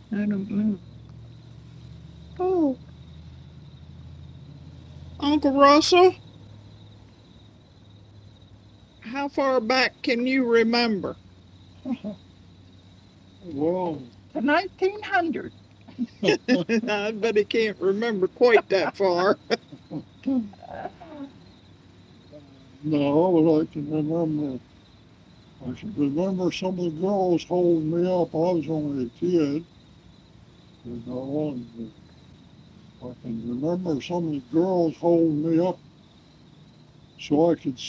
I don't know. Oh, Uncle Russell, how far back can you remember? Well, To 1900. I bet he can't remember quite that far. no, but I can remember some of the girls holding me up. I was only a kid, and I can remember some of the girls holding me up so I could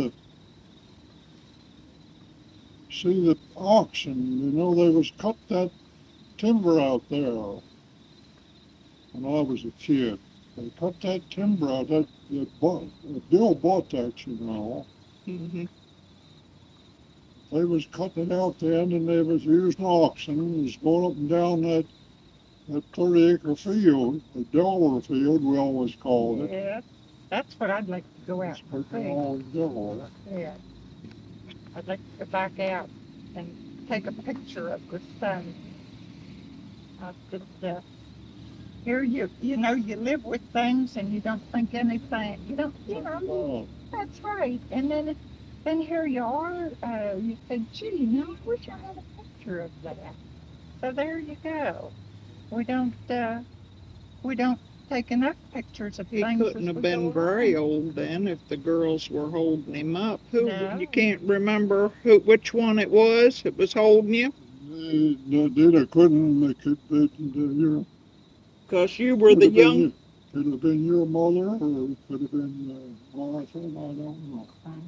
see the oxen. They was cut that timber out there when I was a kid. They cut that timber out. Bill bought that. Mm-hmm. They was cutting it out then, and they was using oxen. It was going up and down that 30-acre field, the Delaware field, we always called it. Yeah, that's what I'd like to go out and see. Delaware. Yeah, I'd like to go back out and take a picture of the sun. I could, here you live with things and you don't think anything. You don't, that's right. And then here you are. You said, gee, I wish I had a picture of that. So there you go. We don't, uh, we don't take enough pictures of He things couldn't as have we been go very along. Old then if the girls were holding him up. Who No. You can't remember which one it was that was holding you? They couldn't. They could, you 'Cause you were the young. Could have been your mother, or it could have been Martha. I don't know.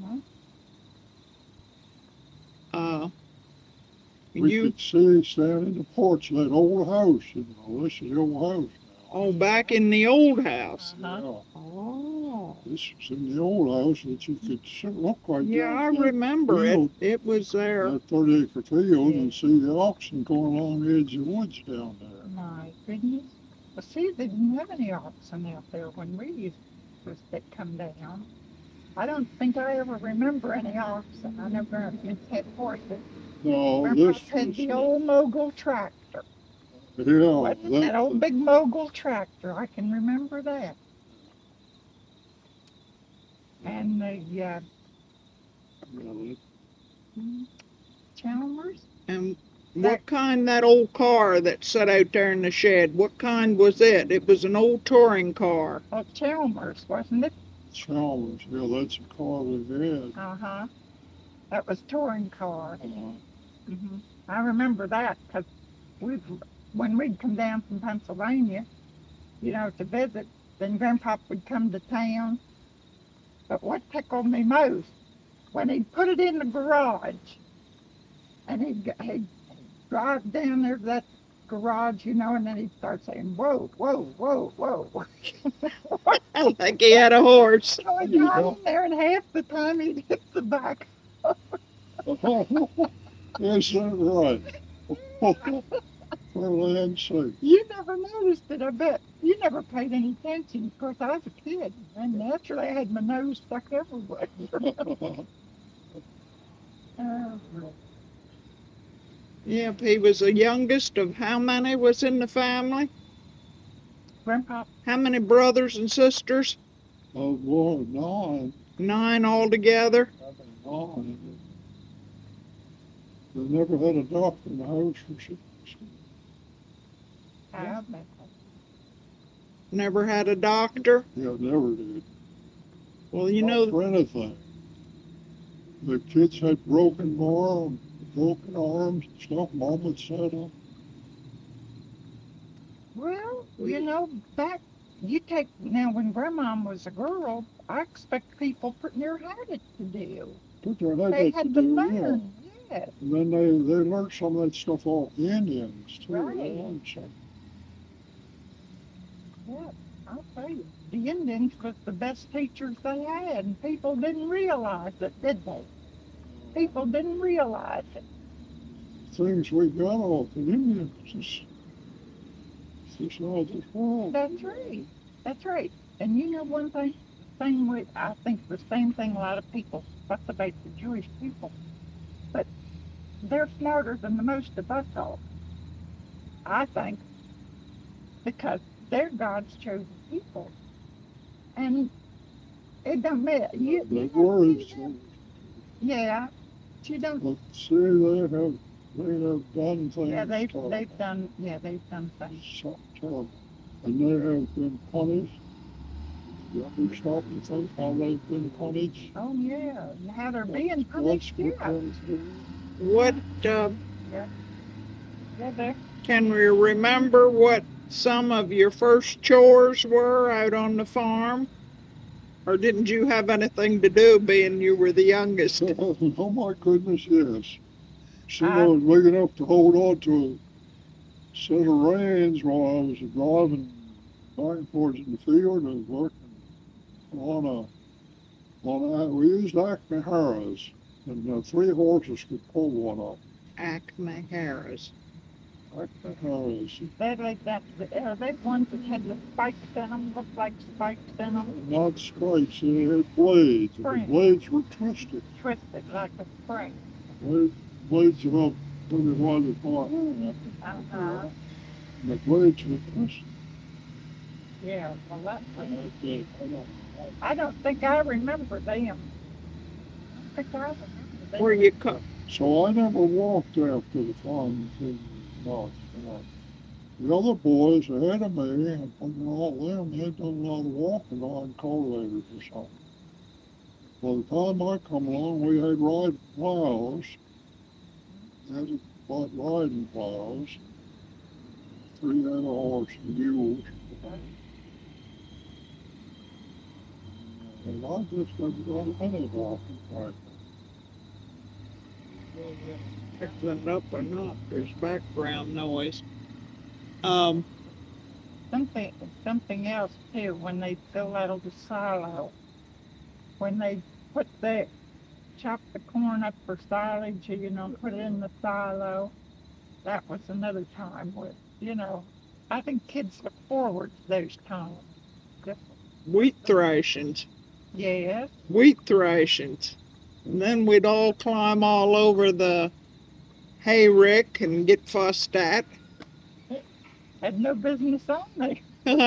Uh, We you could see stand in the porch of that old house. This is the old house now. Oh, back in the old house. Yeah. Oh. This was in the old house that you could look right Yeah, down I that remember field, it. It was there. that 30-acre field, and see the oxen going along the edge of the woods down there. My goodness. Well, see, they didn't have any oxen out there when we used to come down. I don't think I ever remember any oxen. I never had horses. No, Grandpa this had was, the old mogul tractor. yeah, Wasn't it that old big mogul tractor? I can remember that. And the Chalmers. And what kind that old car that sat out there in the shed? What kind was it? It was an old touring car. Oh, Chalmers, wasn't it? Chalmers, yeah, that's a car we had. Uh-huh. That was touring car. Hmm. I remember that because we, when we'd come down from Pennsylvania, to visit, then Grandpa would come to town. But what tickled me most, when he'd put it in the garage and he'd drive down there to that garage, and then he'd start saying, whoa, whoa, whoa, whoa. Like he had a horse. So he got in there, and half the time he'd hit the back. Yes, that's right. For land's sake. You never noticed it, I bet. You never paid any attention. Of course, I was a kid, and naturally I had my nose stuck everywhere. Uh, Yep, he was the youngest of how many was in the family? Grandpa. How many brothers and sisters? Oh, boy, nine. 9 altogether. Nine. They never had a doctor in the house for 6. Yeah. Never had a doctor? Yeah, never did. Well, Not for anything. The kids had broken arms and stuff. Mom would settle. Well, back you take now when Grandma was a girl, I expect people pretty near had it to do. Put their head They to had to do, learn, yes. And then they learned some of that stuff off the Indians, too. Right. They learned some. Yeah, I'll tell you, the Indians was the best teachers they had, and people didn't realize it, did they? People didn't realize it. Things we got off the Indians. It's not this world. That's right. That's right. And one thing I think the same thing a lot of people fuss about the Jewish people, but they're smarter than the most of us all. I think, because they're God's chosen people. And it don't matter. They were his children. Yeah, you don't. But see, they have done Yeah, things they've done things. so terrible. And they have been punished. You ever stop and think how they've been punished? Oh yeah, and how they're being What's punished. with Yeah, them too? What yeah, yeah. They can we remember what some of your first chores were out on the farm? Or didn't you have anything to do being you were the youngest? Oh my goodness, yes. See, I I was big enough to hold on to a set of reins while I was driving back and forth in the field. I was working we used Acme harrows, and 3 horses could pull one up. Acme Harris. Acme harrows. they like that. They ones that had the spikes in them, looked like spikes in them, Not spikes, they had blades. And the Spring. blades were twisted. twisted like a spring. Blades about 25 apart. Uh-huh. And the blades were twisted. Yeah, well, Okay. I don't think I remember them. I don't think I remember them. Were you co- So I never walked after the farm thing was not. The other boys ahead of me, and all them, they'd done a lot of walking on cultivators or something. By the time I come along, we had riding plows. Had to bought riding plows, 3 head of horse mules. And I just never done any walking like pick that up or not? There's background noise. Something, something else too. When they fill out the silo, when they put the chop the corn up for silage, put it in the silo. That was another time with, I think kids look forward to those times. Just, Wheat thrashings. yes, Wheat thrashings. And then we'd all climb all over the hay rick and get fussed at. had no business on there.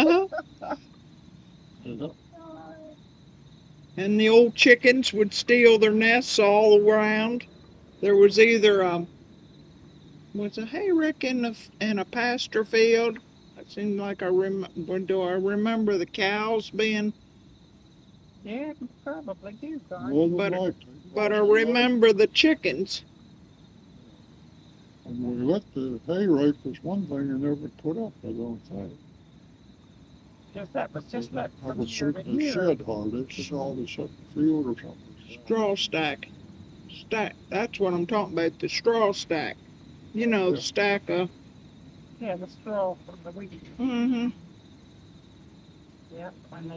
that. And the old chickens would steal their nests all around. There was either was a hayrick in a pasture field. It seemed like do I remember the cows being? Yeah, you probably do, Garth. More than But- likely. But I remember the chickens. And we let the hay rake was one thing you never put up, I don't think. That was just like I from was year to certain the year. shed hard, it's just all this up the field or something. Straw stack. That's what I'm talking about. The straw stack. You know, Yeah. stack of. Yeah, the straw from the wheat. Mm-hmm. Yeah,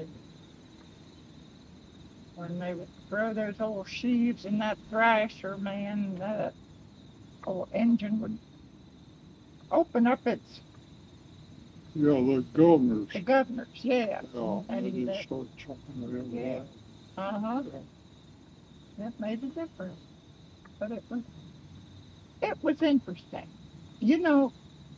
when they would throw those old sheaves in that thrasher, man, that old engine would open up the The governors, yeah. Yeah, And they he just let- start chucking it in Yeah. there. Uh-huh. Yeah. That made a difference. But it was interesting. You know,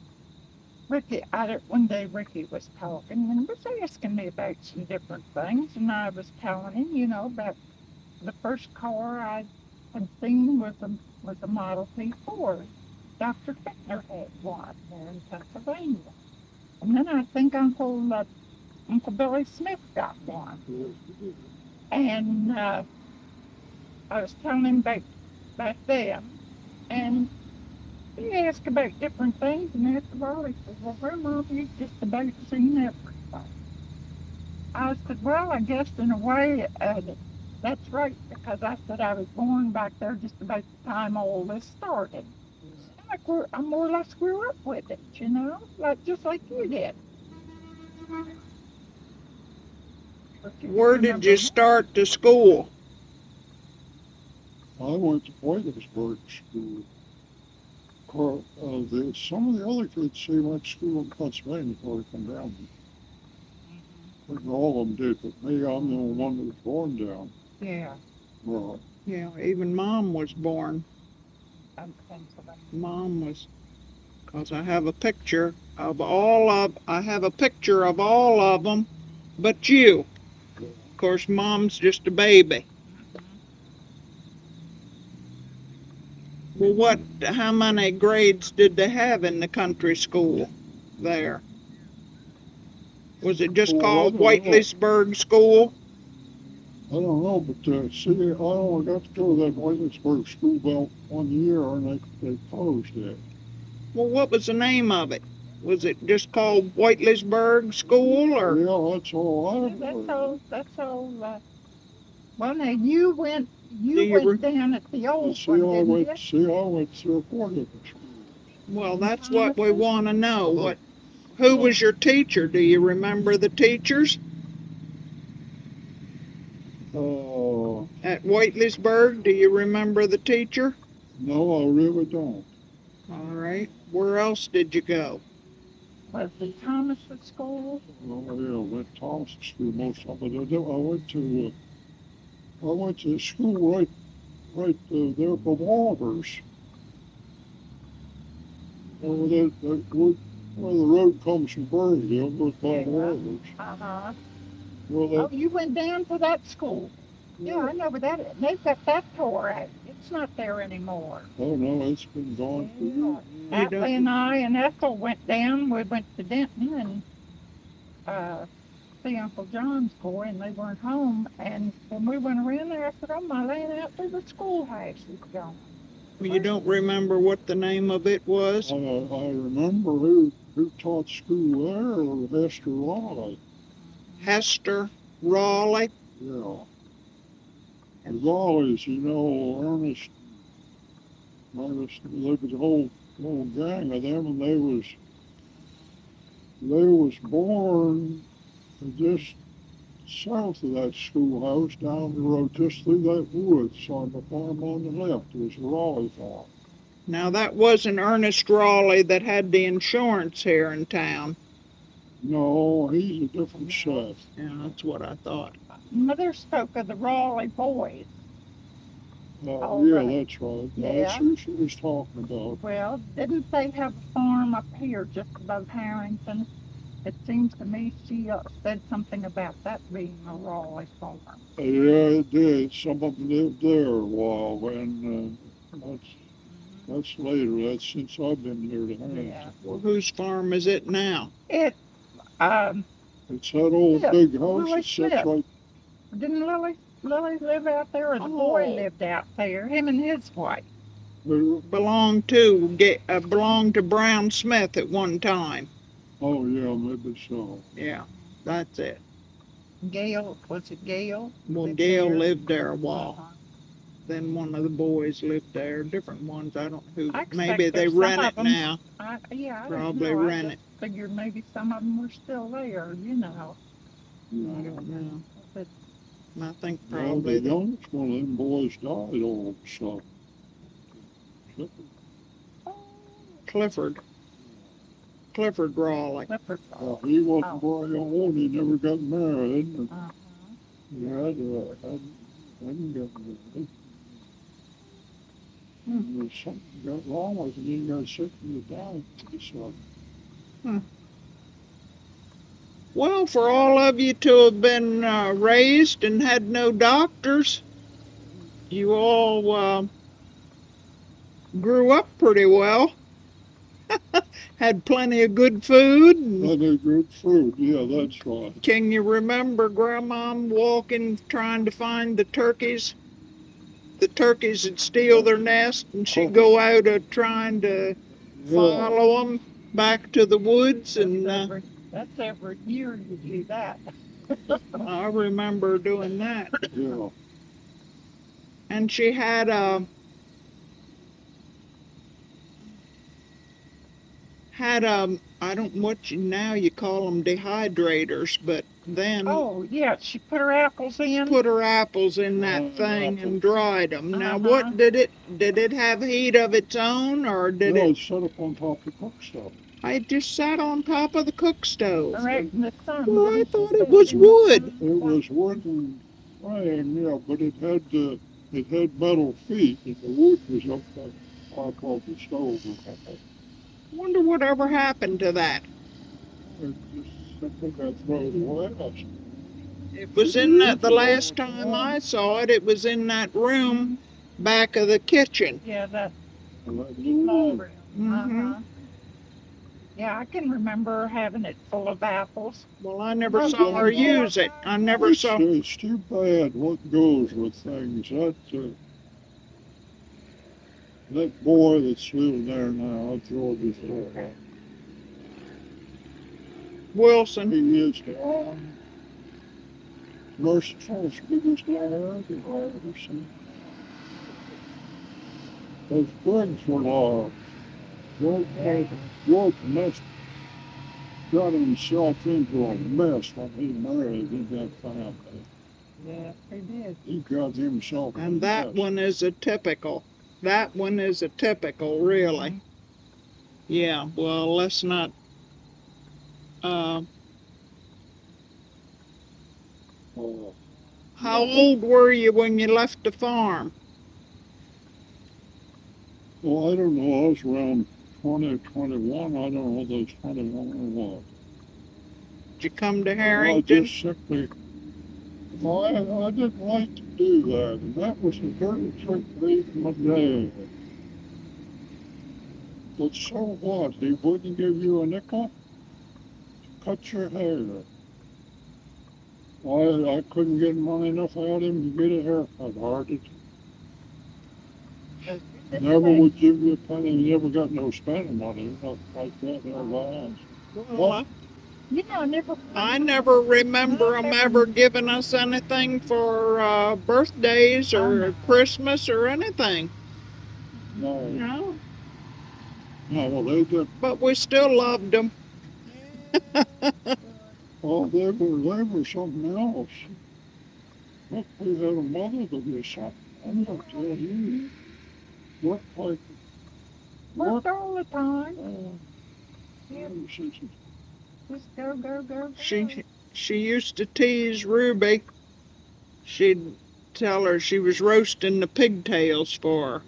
one day Ricky was talking and was asking me about some different things, and I was telling him, about the first car I had seen was a Model T Ford. Dr. Fichtner had one there in Pennsylvania. And then I think Uncle Billy Smith got one. And I was telling him about them. And he asked about different things. And after a while, he said, well, Grandma, you've just about seen everything. I said, well, I guess in a way, that's right, because I said I was born back there just about the time all this started. I more or less grew up with it, just like you did. But you Where did remember you me. start to school? I went to Williamsburg School. Some of the other kids say went to school in Pennsylvania before they come down. I think all of them did, but me, I'm the only one that was born down. Yeah, Well, Yeah, even Mom was born. I'm Pennsylvania. Mom was 'Cause I have a picture of I have a picture of all of them, but you. Of course, Mom's just a baby. Well, how many grades did they have in the country school there? Was it just Oh, I called don't know. Whiteley'sburg School? I don't know, but see, I only got to go to that Williamsburg school about 1 year, and they closed it. Well, what was the name of it? Was it just called Whiteley'sburg School, or? Yeah, that's all I Yeah, that's heard. all. That's all. Well, now you went. Do You you went down at the But old one, didn't you? I went through 4 different schools. Well, that's what we want to know. Oh. Who was your teacher? Do you remember the teachers Uh, at Whiteley'sburg? Do you remember the teacher? no, I really don't. All right. Where else did you go? Was it Thomas at school? Oh, yeah, I went to Thomas school most of it. I went to school right there by Walters. Where where the road comes from Burnsville, goes by Yeah. Walters. Uh-huh. Well, Oh, you went down to that school. Yeah, I know where that is. They've got that tore out. It's not there anymore. oh no, it's been gone for years. You don't- Atlee and I and Ethel went down. We went to Denton and see Uncle John's boy, and they weren't home. And when we went around there, I said, "Oh, my land out through the schoolhouse is gone." You don't remember what the name of it was? I remember who taught school there, or Hester Raleigh. Hester Raleigh. Yeah. The Raleighs, Ernest, there was a whole gang of them, and they was born just south of that schoolhouse, down the road, just through that woods on the farm on the left. It was a Raleigh farm. Now that wasn't Ernest Raleigh that had the insurance here in town. No, he's a different set. Yeah, that's what I thought. Mother spoke of the Raleigh boys. Oh, Yeah, right. that's right. Yeah. That's who she was talking about. Well, didn't they have a farm up here just above Harrington? It seems to me she said something about that being a Raleigh farm. Yeah, it did. Some of them lived there a while, and that's later. That's since I've been here to Harrington. Yeah. Well, whose farm is it now? It, It's that old Yeah, big house Lily that sits Smith. right. didn't Lily live out there, or the boy Oh. lived out there? Him and his wife. Belonged to Brown Smith at one time. Oh yeah, maybe so. Yeah, that's it. Gail, was it Gail? Well, Lived Gail there? lived there a while. Uh-huh. Then one of the boys lived there. Different ones. I don't know who. I expect Maybe they there's some rent of it them. now. I don't Probably know. rent I it. just figured maybe some of them were still there, I don't know. But I think Well, probably the youngest one of them boys died all of a sudden. Clifford Raleigh. Clifford. He wasn't very old. He never got married. And Uh-huh. he hadn't got married. There's something got wrong with him. He got sick and he died. So, Well, for all of you to have been raised and had no doctors, you all grew up pretty well. Had plenty of good food. And plenty of good food. Yeah, that's right. can you remember Grandma walking, trying to find the turkeys? The turkeys would steal their nest, and she'd go out trying to Yeah. follow them back to the woods. And That's every year you do that. I remember doing that. Yeah. And she had I don't now you call them dehydrators, but then Oh, yeah, she put her apples in. put her apples in that Oh, thing and apples. dried them. Now, Uh-huh. what did it have heat of its own, or did No, it? it's set up on top of the cook stove. I just sat on top of the cook stove. Right in the sun. Well, I didn't she? thought it was wood. It was wooden frame, yeah, but it had metal feet, and the wood was up on top of the stove. Wonder whatever happened to that. It just simply got thrown away. It was in that the last time I saw it, it was in that room back of the kitchen. Yeah, that And that small little room. Mm-hmm. Uh-huh. Yeah, I can remember having it full of apples. Well, I never Oh, saw her yeah. use it. I never saw. it's too bad what goes with things. That boy that's living there now, George's boy, Wilson. he is the merciful, biggest lad I've ever seen. Those Briggs were lost. George must got himself into a mess when he married in that family. Yeah, they did. He got himself in a And that mess. one is a typical. That one is a typical, really. Yeah, well, let's not. Uh, Oh, how old were you when you left the farm? well, I don't know. I was around 20, 21. I don't know whether it's 21 or what. Did you come to I Harrington? just simply, I didn't like to do that. And that was the dirty trick made my dad. But so what? He wouldn't give you a nickel to cut your hair. I couldn't get money enough out of him to get a haircut. Hardly. Never would give you a penny. You never got no spending money. Not like that in our lives. Well, You know, I never remember them ever giving us anything for birthdays or Christmas or anything. No, No, no, well, they did. but we still loved them. Oh, they were something else. Look, we had a mother that was something. I'm not telling you. Worked like, worked all the time. yeah, Just go, go, go, go. She used to tease Ruby. She'd tell her she was roasting the pigtails for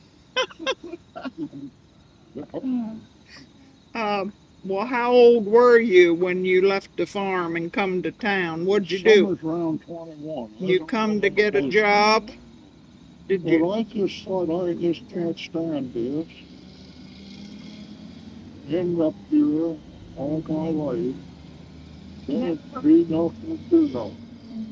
Mm. her. Well, how old were you when you left the farm and come to town? What'd you do? Summer's around 21. You come to get a job? Did But you? I just thought I just can't stand this. End up here all my life. Then be nothing to do nothing.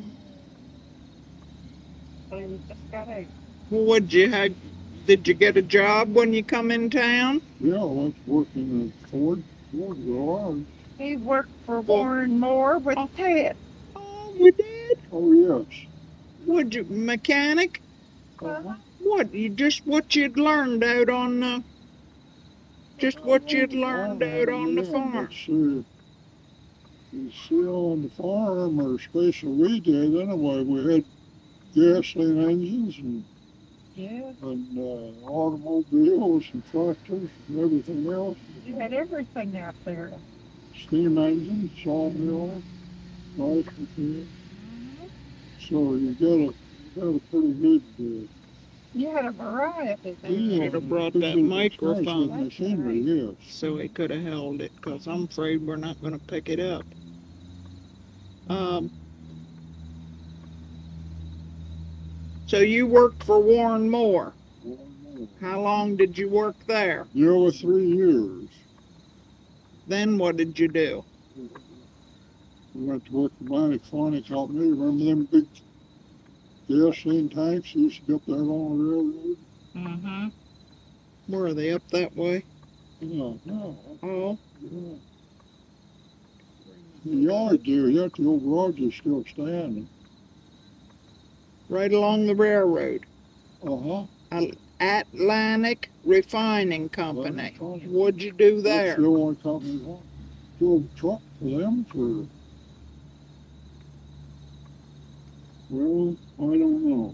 So you just gotta. Well, what'd you have? Did you get a job when you come in town? Yeah, I was working at Ford Garage. He worked for Warren Moore with Ted. Oh, we did. Oh, yes. Would you mechanic? Uh-huh. What? You just what you'd learned out on the. Just what you'd learned out on the farm. But you see, on the farm, or especially we did anyway, we had gasoline engines and Yeah, automobiles and tractors and everything else. you had everything out there. Steam engines, sawmill, rice machine. So you got a pretty good You had a variety there. You should have brought that pretty good experience microphone. with machinery, yes. So he could have held it, because I'm afraid we're not going to pick it up. So you worked for Warren Moore. How long did you work there? Yeah, over 3 years. Then what did you do? We went to work for Atlantic Farming Company. Remember them big gasoline tanks used to be up there along the railroad? Mm-hmm. Where are they, up that way? Yeah, yeah. Oh, Yeah. The yard there, yet the old garage is still standing. right along the railroad. Uh-huh. Atlantic Refining Company. What'd you do That's there? the only company one. Drove a truck for them for, well, I don't know.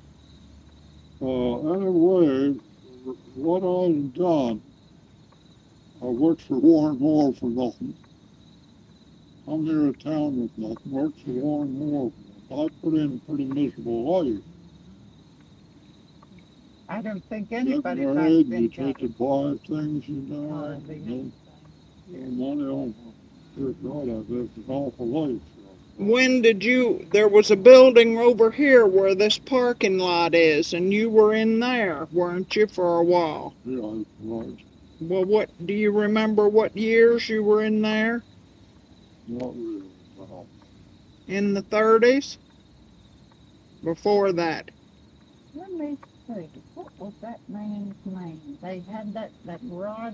Anyway, what I've done, I worked for Warren Moore for nothing. I'm here in town with nothing. Worked for Warren Moore. I put in a pretty miserable life. I don't think Get anybody back married, then you got had to buy things, you know, hardly no, anything. no money on. Good God, I lived an awful life. When did you, there was a building over here where this parking lot is, and you were in there, weren't you, for a while? Yeah, I was Well, what, do you remember what years you were in there? not really. No. In the 30s? Before that? Let me see, what was that man's name? They had that garage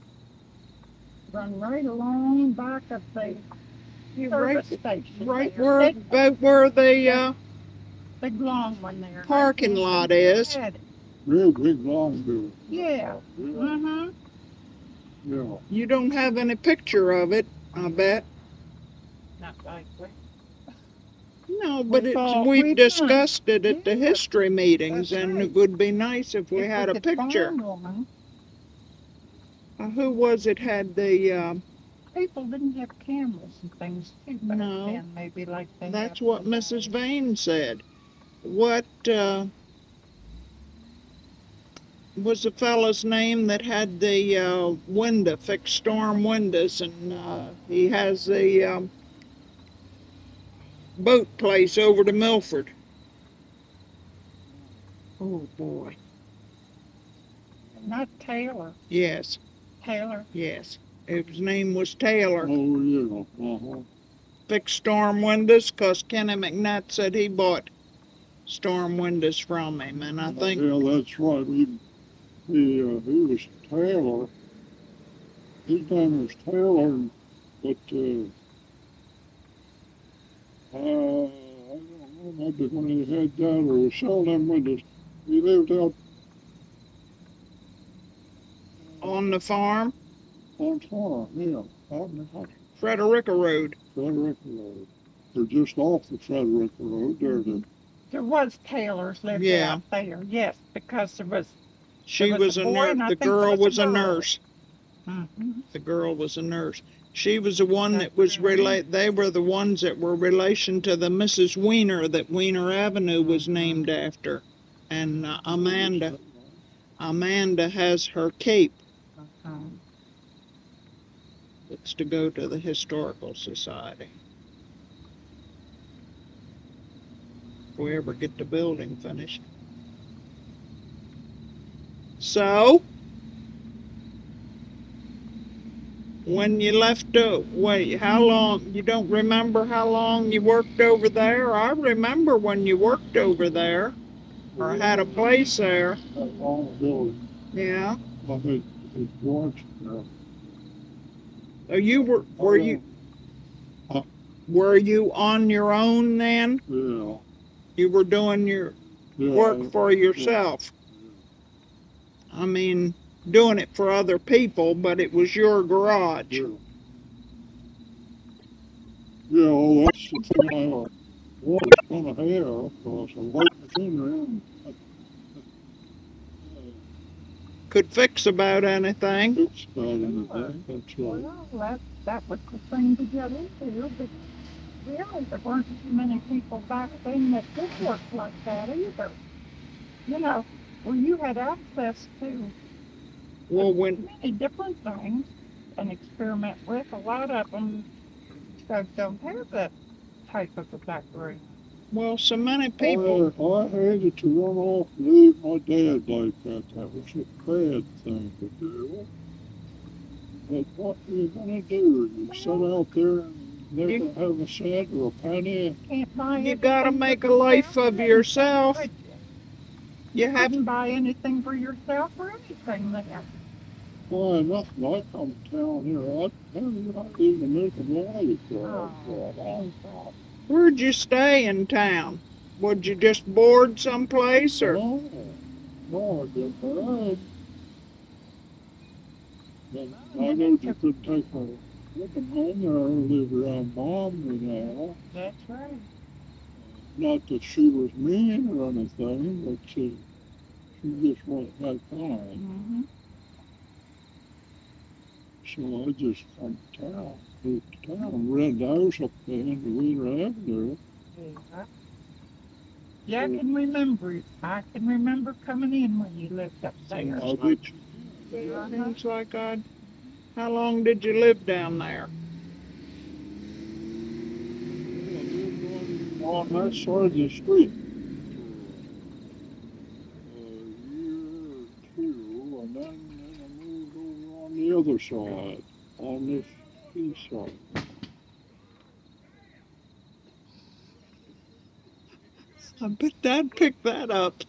run right along back of the Right, service station right there. where, about where the, Big long one there. I parking can't lot think who is. had it. Real big long building. Yeah. Yeah, Mm-hmm. yeah. You don't have any picture of it, I bet. Not likely. No, We but it's, thought we've we'd done. discussed it at the Yeah, history meetings, that's and right. it would be nice if we If had a could picture. find one. Who was it had the, People didn't have cameras and things too back no, then, maybe like they that's have what today. Mrs. Vane said. What, was the fellow's name that had the, window, fixed storm windows, and, he has the, boat place over to Milford? Oh, boy. Not Taylor. Yes, Taylor. yes. His name was Taylor. Oh, yeah. Uh-huh. Fixed storm windows, 'cause Kenny McNutt said he bought storm windows from him, and I think, Yeah, that's right. He was Taylor. His name was Taylor, but I don't know, maybe when he had that or was selling them windows, he lived out on the farm, on farm, yeah, out in the country, Frederica Road. Frederica Road. Or just off the Frederica Road, there the There was Taylors lived Yeah. out there, yes, because She was was a a boy nurse. and I The think there girl was a was a girl. nurse. Mm-hmm. The girl was a nurse. She was the one that That's was right. they were the ones that were relation to the Mrs. Weiner that Weiner Avenue was Mhm. named after. And Amanda has her cape Uh-huh. that's to go to the Historical Society. If we ever get the building finished. So, when you left, wait, how long, you don't remember how long you worked over there? I remember when you worked over there, or had a place there. that long building. Yeah. I had watched there. Oh, you Huh? were you on your own then? Yeah, You were doing your yeah. work for yourself. I mean, doing it for other people, but it was your garage. Yeah. Yeah, well, that's the thing I was gonna have, because I like machinery. Could fix about anything. It's about anything, that's right. Well, that was the thing to get into, but really, there weren't too many people back then that did work like that either. You know, where you had access to Well, when many different things and experiment with. A lot of them don't have that type of a background. so many people. I hated to run off and leave my dad like that. That was a bad thing to do. But what are you gonna do? You sit out there and never have a cent or a penny. Can't buy You gotta anything make for a life yourself of or yourself. anything, could You you? have Couldn't buy anything for yourself or anything then. Why, nothing. I come to town here. I not even make a life for a long time. Where'd you stay in town? Would you just board someplace or? No, I didn't. Then I know you could take a living home there and live around Mom, you know. That's right. Not that she was mean or anything, but she just wasn't that kind. Mm-hmm. So I just come to town, moved to town, rented a house up there in the Wheeler Avenue. Yeah. Yeah, I can remember it. I can remember coming in when you lived up there. I bet you Yeah, Uh-huh. seems like I'd. How long did you live down there? lived on that side of the street for a year or two, and then I moved over on the other side, on this east side. I bet Dad picked that up.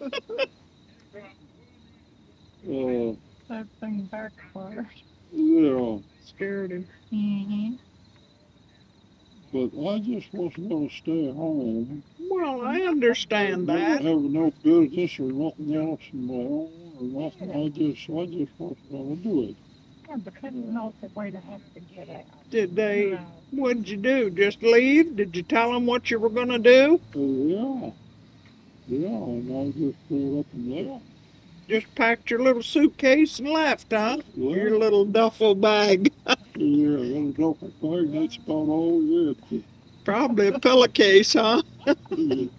Uh, That thing backfired. yeah, Scared him. Mm-hmm. but I just wasn't gonna stay home. Well, I understand Never that. have no business or nothing else of my own or nothing. I just wasn't gonna do it. Yeah, because you know it's a way to have to get out. Did they, Right. what'd you do? Just leave? Did you tell them what you were gonna do? Yeah, yeah, and I just pulled up and left. Just packed your little suitcase and left, huh? Your Yeah, little duffel bag. yeah, little duffel bag, that's about all we had. Probably a pillowcase, huh? You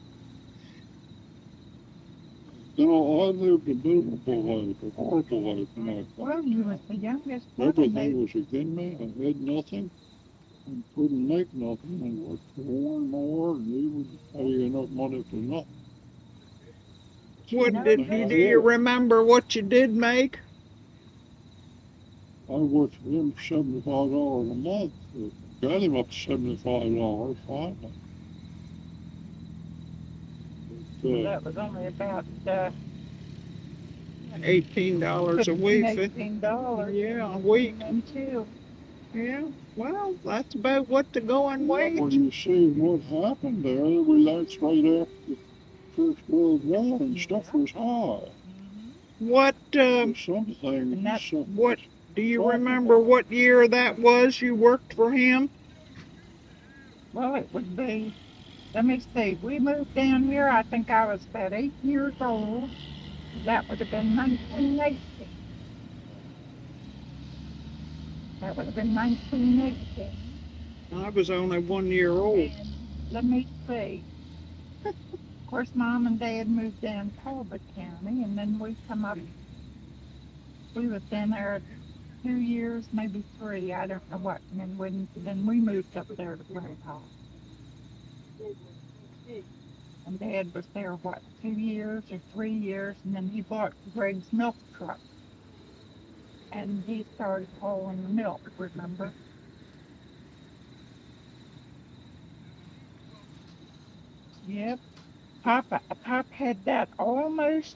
know, I lived a miserable life, a horrible life when I got Well, you was the youngest one. everything was against me. I had nothing and couldn't make nothing and worked more and more and he would pay enough money for nothing. What No, did I you, do that's you did. remember what you did make? I worked for him for $75 a month. Got him up to $75 finally. But, that was only about $18 a $15, week. $18. Yeah, a week. And too. Yeah, well, that's about what the going when wage. you see what happened there, that's right after the First World War and stuff was high. What, There's some And that, things, what, do you Talk remember about what year that was you worked for him? well, it would be, let me see, we moved down here, I think I was about 8 years old. That would have been 1980. That would have been 1980. I was only 1 year old. And let me see. Of course, Mom and Dad moved down Talbot County, and then we come up. We was down there 2 years, maybe three. I don't know what. And then we moved up there to Grandpa. And Dad was there what 2 years or 3 years, and then he bought Greg's milk truck, and he started hauling the milk. Remember? Yep. Pop had that almost.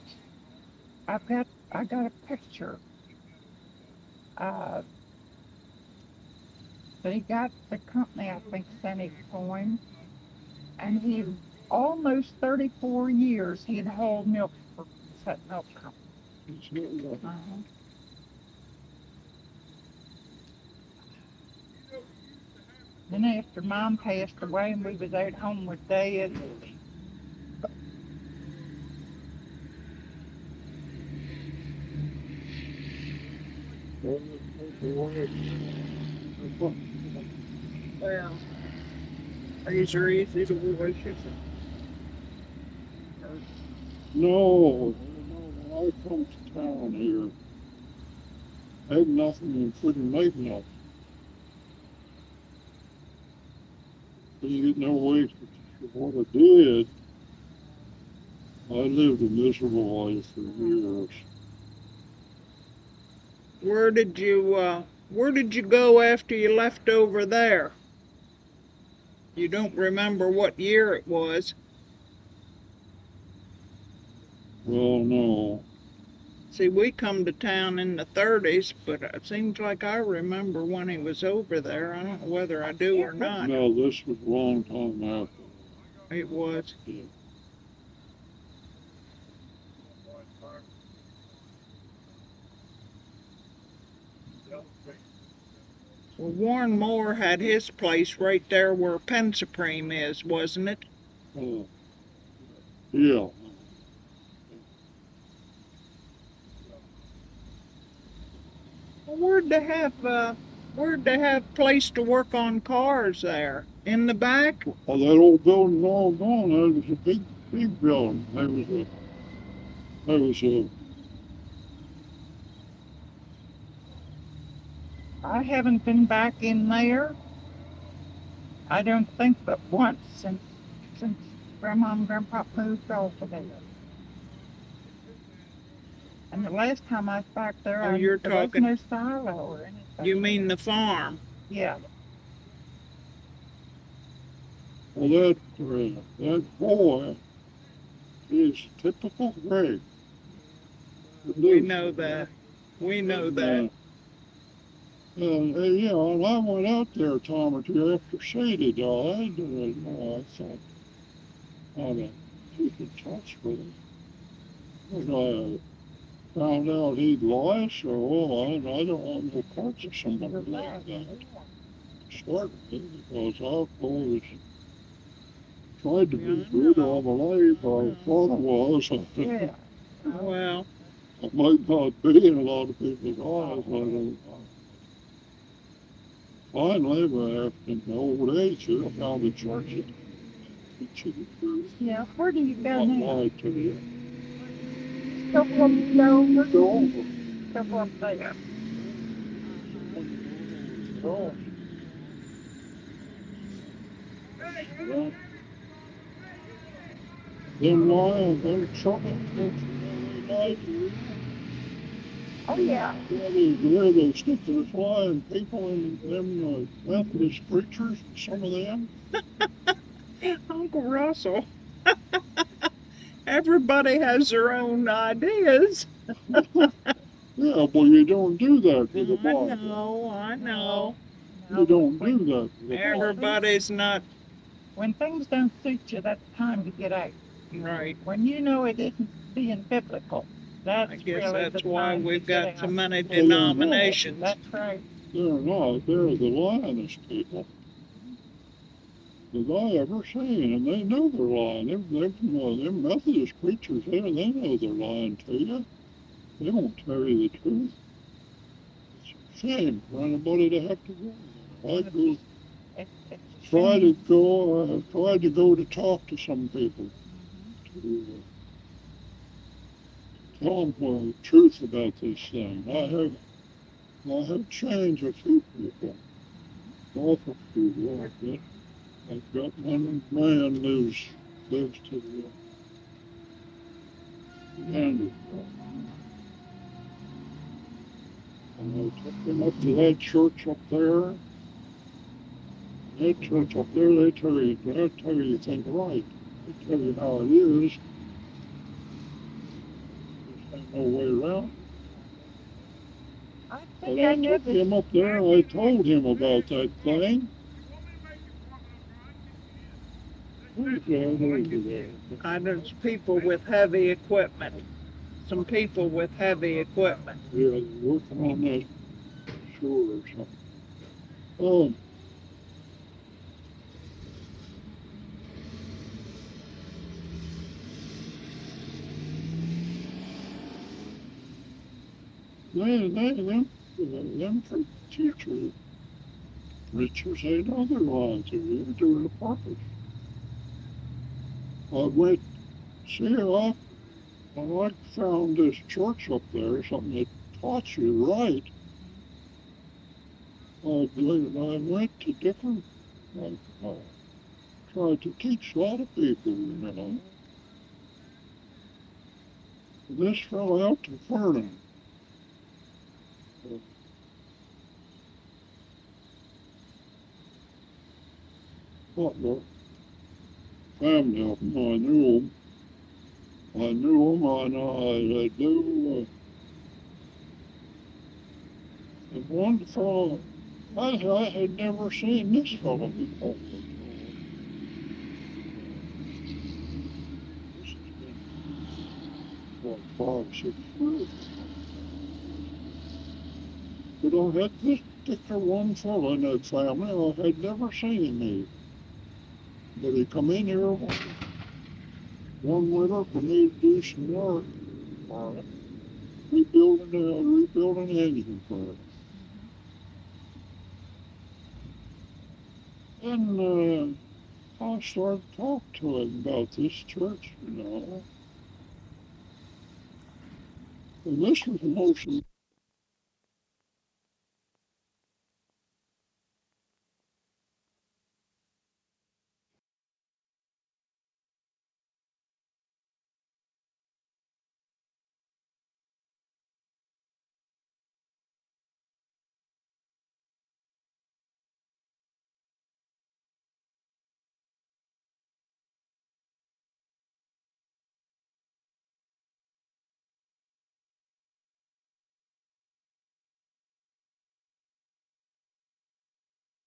I got a picture. Uh, but he got the company, I think, sent it for him, and he almost 34 years he'd hauled milk for that milk company. Uh-huh. Then after Mom passed away and we was at home with Dad, Well, these are easy to wash. no, when I come to town here, I had nothing and couldn't make nothing. Didn't get no wage for what I did. I lived a miserable life for years. Where did you go after you left over there? You don't remember what year it was. Well, no. See, we come to town in the 30s, but it seems like I remember when he was over there. I don't know whether I do or not. No, this was a long time after. It was. Yeah. Well, Warren Moore had his place right there where Penn Supreme is, wasn't it? Yeah. Well, where'd they have place to work on cars there? In the back? Well, that old building's all gone. That was a big big building. There was a, I haven't been back in there. I don't think but once since Grandma and Grandpa moved off of there. And the last time I was back there, Oh, you're there was talking- no silo or anything. You mean the farm? Yeah. well, that boy is typical Greg. We know that. We know that. Yeah, and I went out there a time or two after Sadie died, and I thought, I'd keep in touch with him. And I found out he'd lost, or well, I don't want no parts of somebody like that. Start me, because I've always tried to be good all my life. I thought I was. Yeah. Well, I might not be in a lot of people's eyes, but finally, in the old age, I found the church that teach you the truth. Yeah. Where do you go Not now? lie to you. Couple of over. Go over. Couple up there. Go. Yeah. Them lying, them trucking, Oh yeah. where they stick to the flying people and them Methodist preachers, some of them. Uncle Russell. Everybody has their own ideas. Yeah, well, you don't do that with the I Bible. know, I know. You don't do that with the Bible. Everybody's not When things don't suit you, that's time to get out. right. When you know it isn't being biblical, that's I guess really that's the why time we've to get got so out. many Well, they're not. denominations. That's right. They're not. They're the lyingest people that I ever seen, and they know they're lying. Them Methodist preachers, they know they're lying to you. They won't tell you the truth. It's a shame for anybody to have to go there. I go, It's a tried shame. to go to talk to some people to tell them the truth about this thing. I have changed a few people, awful few like that. I've got one man lives to the end of it. And I took him up to that church up there. That church up there, they'll tell you things right. They tell you how it is. There's ain't no way around. I But think I I took never. him up there and I told him about that thing. I know people with heavy equipment. Some people with heavy equipment. Yeah, they're working on that shore or something. Oh, them teachers, preachers, they know they're lying to you. They're doing it on purpose. I went, see, I found this church up there, something that taught you right. I went to different, tried to teach a lot of people, you know. This fell out to Vernon. Butler, family of them, I knew them. I knew, and one fellow, I had never seen this fellow before. This has been, what, 5, 6 years. But I had this particular one fellow in that family, I had never seen him either. But he come in here one winter for me to do some work, rebuilding the engine for him. And I started to talk to him about this church, And this was a motion